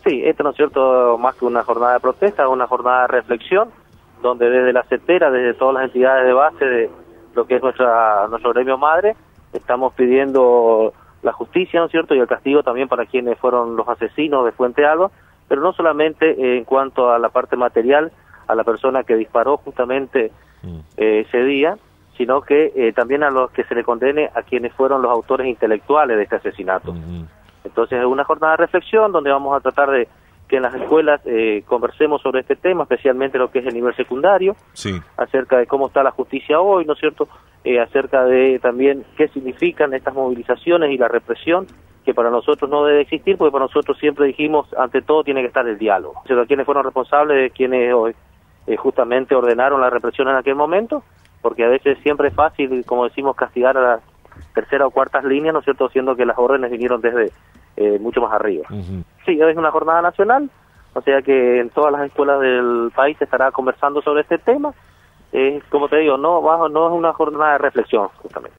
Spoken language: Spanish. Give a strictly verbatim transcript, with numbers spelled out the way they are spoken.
Sí, esto, ¿no es cierto?, más que una jornada de protesta, es una jornada de reflexión, donde desde la CETERA, desde todas las entidades de base de lo que es nuestra nuestro gremio madre, estamos pidiendo la justicia, ¿no es cierto?, y el castigo también para quienes fueron los asesinos de Fuente Alba, pero no solamente eh, en cuanto a la parte material, a la persona que disparó justamente eh, ese día, sino que eh, también a los que se le condene a quienes fueron los autores intelectuales de este asesinato. Uh-huh. Entonces es una jornada de reflexión donde vamos a tratar de que en las escuelas eh, conversemos sobre este tema, especialmente lo que es el nivel secundario, sí, acerca de cómo está la justicia hoy, ¿no es cierto?, eh, acerca de también qué significan estas movilizaciones y la represión, que para nosotros no debe existir, porque para nosotros siempre dijimos, ante todo tiene que estar el diálogo. O sea, quienes fueron responsables de quienes hoy eh, justamente ordenaron la represión en aquel momento, porque a veces siempre es fácil, como decimos, castigar a las terceras o cuartas líneas, ¿no es cierto?, siendo que las órdenes vinieron desde eh, mucho más arriba. Uh-huh. Sí, es una jornada nacional, o sea que en todas las escuelas del país se estará conversando sobre este tema. Eh, como te digo, no, no es una jornada de reflexión, justamente.